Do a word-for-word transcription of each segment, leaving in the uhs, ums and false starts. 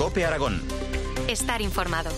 COPE Aragón. Estar informado.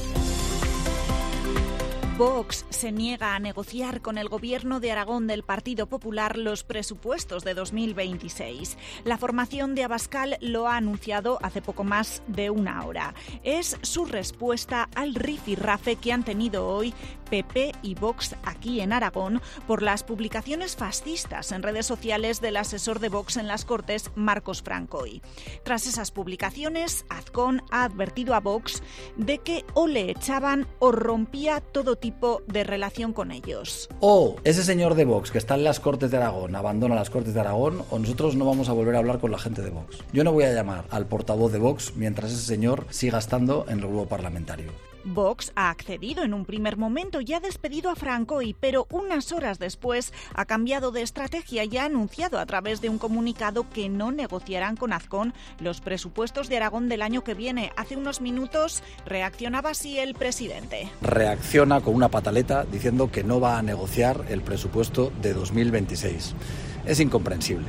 Vox se niega a negociar con el Gobierno de Aragón del Partido Popular los presupuestos de dos mil veintiséis. La formación de Abascal lo ha anunciado hace poco más de una hora. Es su respuesta al rifirrafe que han tenido hoy P P y Vox aquí en Aragón por las publicaciones fascistas en redes sociales del asesor de Vox en las Cortes, Marcos Francoy. Tras esas publicaciones, Azcón ha advertido a Vox de que o le echaban o rompía todo tipo de relación con ellos. O ese señor de Vox que está en las Cortes de Aragón abandona las Cortes de Aragón, o nosotros no vamos a volver a hablar con la gente de Vox. Yo no voy a llamar al portavoz de Vox mientras ese señor siga estando en el grupo parlamentario. Vox ha accedido en un primer momento y ha despedido a Francoy, pero unas horas después ha cambiado de estrategia y ha anunciado a través de un comunicado que no negociarán con Azcón los presupuestos de Aragón del año que viene. Hace unos minutos reaccionaba así el presidente. Reacciona con una pataleta diciendo que no va a negociar el presupuesto de dos mil veintiséis. Es incomprensible.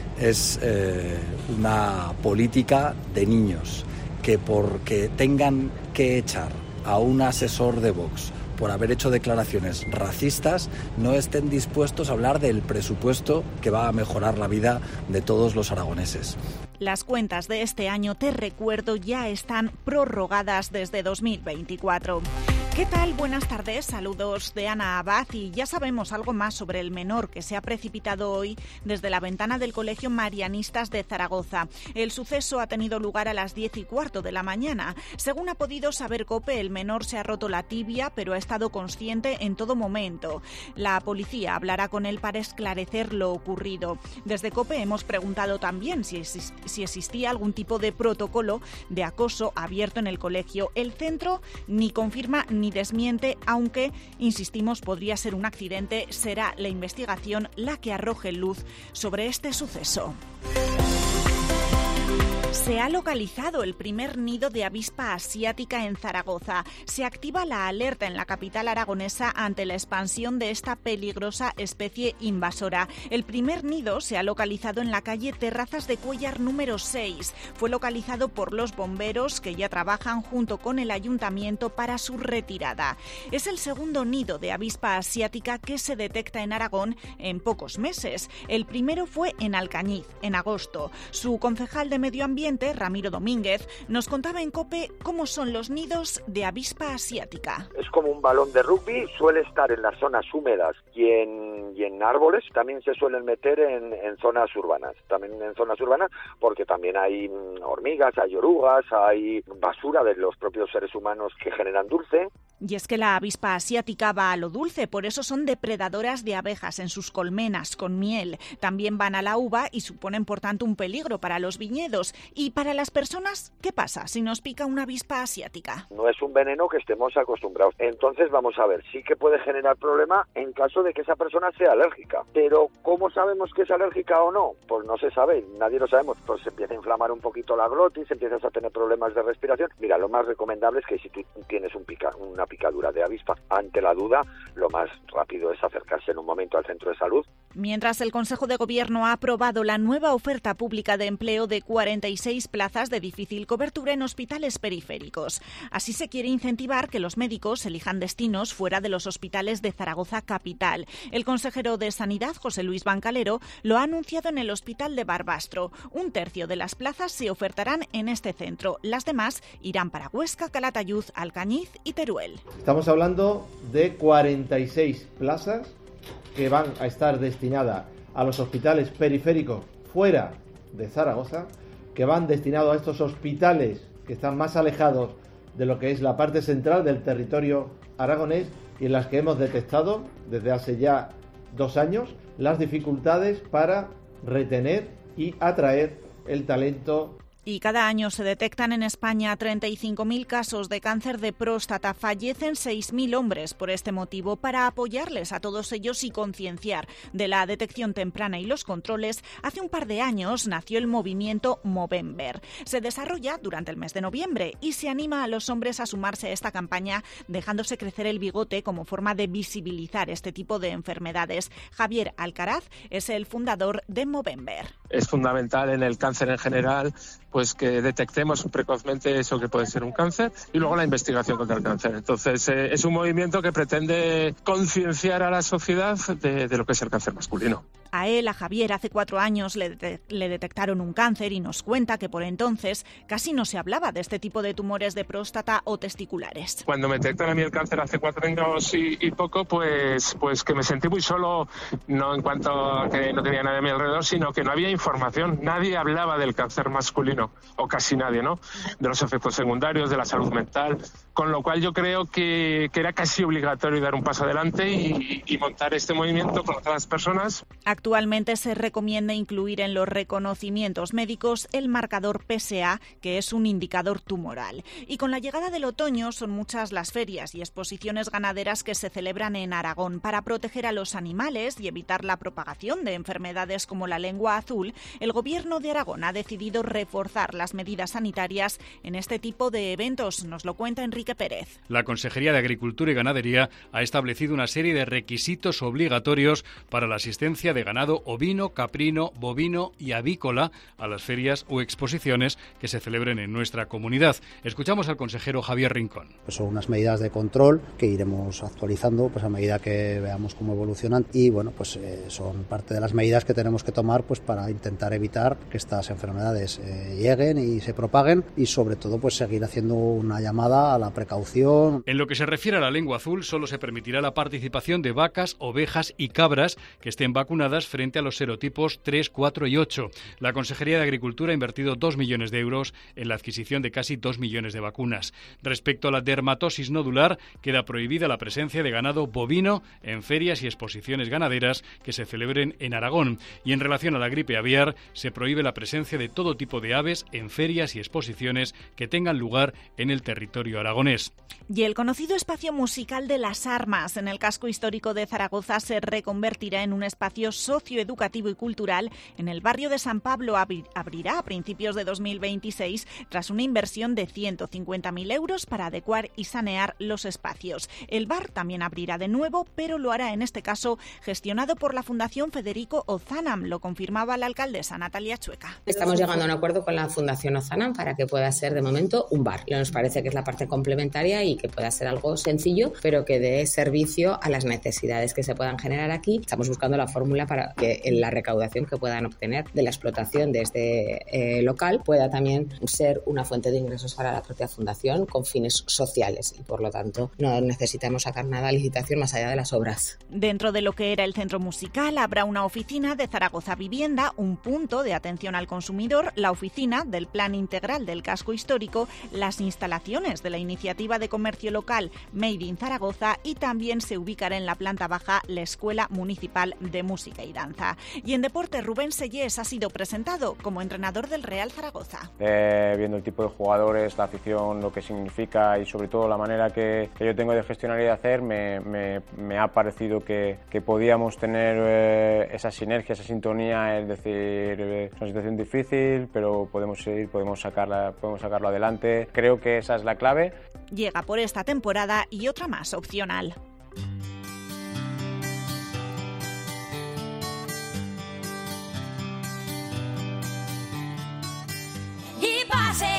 Es eh, una política de niños que porque tengan que echar a un asesor de Vox por haber hecho declaraciones racistas, no estén dispuestos a hablar del presupuesto que va a mejorar la vida de todos los aragoneses. Las cuentas de este año, te recuerdo, ya están prorrogadas desde dos mil veinticuatro. ¿Qué tal? Buenas tardes, saludos de Ana Abad, y ya sabemos algo más sobre el menor que se ha precipitado hoy desde la ventana del Colegio Marianistas de Zaragoza. El suceso ha tenido lugar a las diez y cuarto de la mañana. Según ha podido saber COPE, el menor se ha roto la tibia, pero ha estado consciente en todo momento. La policía hablará con él para esclarecer lo ocurrido. Desde COPE hemos preguntado también si, si existía algún tipo de protocolo de acoso abierto en el colegio. El centro ni confirma ni desmiente, aunque, insistimos, podría ser un accidente. Será la investigación la que arroje luz sobre este suceso. Se ha localizado el primer nido de avispa asiática en Zaragoza. Se activa la alerta en la capital aragonesa ante la expansión de esta peligrosa especie invasora. El primer nido se ha localizado en la calle Terrazas de Cuéllar número seis. Fue localizado por los bomberos, que ya trabajan junto con el ayuntamiento para su retirada. Es el segundo nido de avispa asiática que se detecta en Aragón en pocos meses. El primero fue en Alcañiz, en agosto. Su concejal de Medio Ambiente, Ramiro Domínguez, nos contaba en COPE cómo son los nidos de avispa asiática. Es como un balón de rugby, suele estar en las zonas húmedas y en, y en árboles. También se suelen meter en, en zonas urbanas, también en zonas urbanas, porque también hay hormigas, hay orugas, hay basura de los propios seres humanos que generan dulce. Y es que la avispa asiática va a lo dulce, por eso son depredadoras de abejas en sus colmenas con miel. También van a la uva y suponen, por tanto, un peligro para los viñedos. Y para las personas, ¿qué pasa si nos pica una avispa asiática? No es un veneno que estemos acostumbrados. Entonces, vamos a ver, sí que puede generar problema en caso de que esa persona sea alérgica. Pero, ¿cómo sabemos que es alérgica o no? Pues no se sabe, nadie lo sabemos. Pues se empieza a inflamar un poquito la glotis, empiezas a tener problemas de respiración. Mira, lo más recomendable es que si tú tienes un pica, una picadura de avispa, ante la duda, lo más rápido es acercarse en un momento al centro de salud. Mientras el Consejo de Gobierno ha aprobado la nueva oferta pública de empleo de cuarenta y seis plazas de difícil cobertura en hospitales periféricos. Así se quiere incentivar que los médicos elijan destinos fuera de los hospitales de Zaragoza capital. El consejero de Sanidad, José Luis Bancalero, lo ha anunciado en el Hospital de Barbastro. Un tercio de las plazas se ofertarán en este centro. Las demás irán para Huesca, Calatayud, Alcañiz y Teruel. Estamos hablando de cuarenta y seis plazas que van a estar destinadas a los hospitales periféricos fuera de Zaragoza, que van destinados a estos hospitales que están más alejados de lo que es la parte central del territorio aragonés y en las que hemos detectado desde hace ya dos años las dificultades para retener y atraer el talento. Y cada año se detectan en España treinta y cinco mil casos de cáncer de próstata. Fallecen seis mil hombres por este motivo. Para apoyarles a todos ellos y concienciar de la detección temprana y los controles, hace un par de años nació el movimiento Movember. Se desarrolla durante el mes de noviembre y se anima a los hombres a sumarse a esta campaña, dejándose crecer el bigote como forma de visibilizar este tipo de enfermedades. Javier Alcaraz es el fundador de Movember. Es fundamental en el cáncer en general, pues que detectemos precozmente eso que puede ser un cáncer, y luego la investigación contra el cáncer. Entonces eh, es un movimiento que pretende concienciar a la sociedad de, de lo que es el cáncer masculino. A él, a Javier, hace cuatro años le, de- le detectaron un cáncer y nos cuenta que por entonces casi no se hablaba de este tipo de tumores de próstata o testiculares. Cuando me detectaron a mí el cáncer hace cuatro años y, y poco, pues, pues que me sentí muy solo, no en cuanto a que no tenía nadie a mi alrededor, sino que no había información. Nadie hablaba del cáncer masculino, o casi nadie, ¿no? De los efectos secundarios, de la salud mental, con lo cual yo creo que, que era casi obligatorio dar un paso adelante y, y montar este movimiento con otras personas. Actualmente se recomienda incluir en los reconocimientos médicos el marcador P S A, que es un indicador tumoral. Y con la llegada del otoño son muchas las ferias y exposiciones ganaderas que se celebran en Aragón. Para proteger a los animales y evitar la propagación de enfermedades como la lengua azul, el Gobierno de Aragón ha decidido reforzar las medidas sanitarias en este tipo de eventos. Nos lo cuenta Enrique Pérez. La Consejería de Agricultura y Ganadería ha establecido una serie de requisitos obligatorios para la asistencia de ganado ovino, caprino, bovino y avícola a las ferias o exposiciones que se celebren en nuestra comunidad. Escuchamos al consejero Javier Rincón. Pues son unas medidas de control que iremos actualizando pues a medida que veamos cómo evolucionan y bueno pues eh, son parte de las medidas que tenemos que tomar pues para intentar evitar que estas enfermedades eh, lleguen y se propaguen y sobre todo pues seguir haciendo una llamada a la precaución. En lo que se refiere a la lengua azul, solo se permitirá la participación de vacas, ovejas y cabras que estén vacunadas frente a los serotipos tres, cuatro y ocho. La Consejería de Agricultura ha invertido dos millones de euros en la adquisición de casi dos millones de vacunas. Respecto a la dermatosis nodular, queda prohibida la presencia de ganado bovino en ferias y exposiciones ganaderas que se celebren en Aragón. Y en relación a la gripe aviar, se prohíbe la presencia de todo tipo de aves en ferias y exposiciones que tengan lugar en el territorio aragonés. Y el conocido espacio musical de Las Armas en el casco histórico de Zaragoza se reconvertirá en un espacio socioeducativo y cultural en el barrio de San Pablo. Abri- abrirá a principios de dos mil veintiséis tras una inversión de ciento cincuenta mil euros para adecuar y sanear los espacios. El bar también abrirá de nuevo, pero lo hará en este caso gestionado por la Fundación Federico Ozanam, lo confirmaba la alcaldesa Natalia Chueca. Estamos llegando a un acuerdo con la Fundación Ozanam para que pueda ser de momento un bar. Nos parece que es la parte complementaria y que pueda ser algo sencillo, pero que dé servicio a las necesidades que se puedan generar aquí. Estamos buscando la fórmula para que en la recaudación que puedan obtener de la explotación de este eh, local pueda también ser una fuente de ingresos para la propia fundación con fines sociales y por lo tanto no necesitamos sacar nada a licitación más allá de las obras. Dentro de lo que era el centro musical habrá una oficina de Zaragoza Vivienda, un punto de atención al consumidor, la oficina del Plan Integral del Casco Histórico, las instalaciones de la iniciativa de comercio local Made in Zaragoza y también se ubicará en la planta baja la Escuela Municipal de Música y Danza. Y en deporte, Rubén Sellés ha sido presentado como entrenador del Real Zaragoza. Eh, viendo el tipo de jugadores, la afición, lo que significa y sobre todo la manera que, que yo tengo de gestionar y de hacer, me, me, me ha parecido que, que podíamos tener eh, esa sinergia, esa sintonía, es decir, eh, es una situación difícil, pero podemos seguir, podemos sacarla, podemos sacarlo adelante. Creo que esa es la clave. Llega por esta temporada y otra más opcional. Y pasé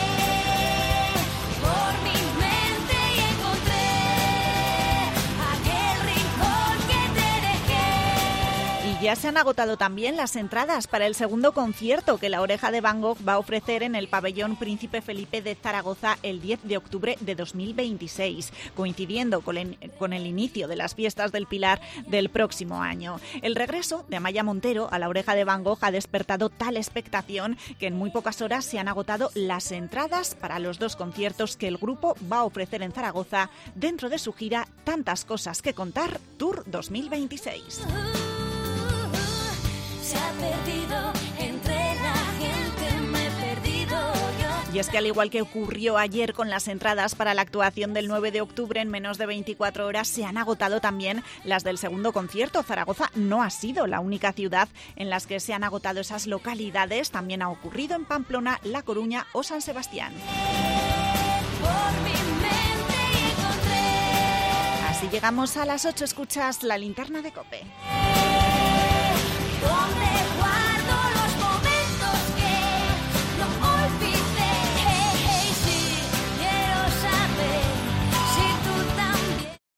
por mi mente y encontré aquel rincón que te dejé. Y ya se han agotado también las entradas para el segundo concierto que La Oreja de Van Gogh va a ofrecer en el pabellón Príncipe Felipe de Zaragoza el diez de octubre de dos mil veintiséis, coincidiendo con el, con el inicio de las fiestas del Pilar del próximo año. El regreso de Amaya Montero a La Oreja de Van Gogh ha despertado tal expectación que en muy pocas horas se han agotado las entradas para los dos conciertos que el grupo va a ofrecer en Zaragoza dentro de su gira Tantas Cosas que Contar Tour dos mil veintiséis. Se ha perdido entre la gente, me he perdido yo. Y es que al igual que ocurrió ayer con las entradas para la actuación del nueve de octubre, en menos de veinticuatro horas se han agotado también las del segundo concierto. Zaragoza no ha sido la única ciudad en las que se han agotado esas localidades. También ha ocurrido en Pamplona, La Coruña o San Sebastián. Por mi mente y encontré. Así llegamos a las ocho. Escuchas La Linterna de COPE. ¿Dónde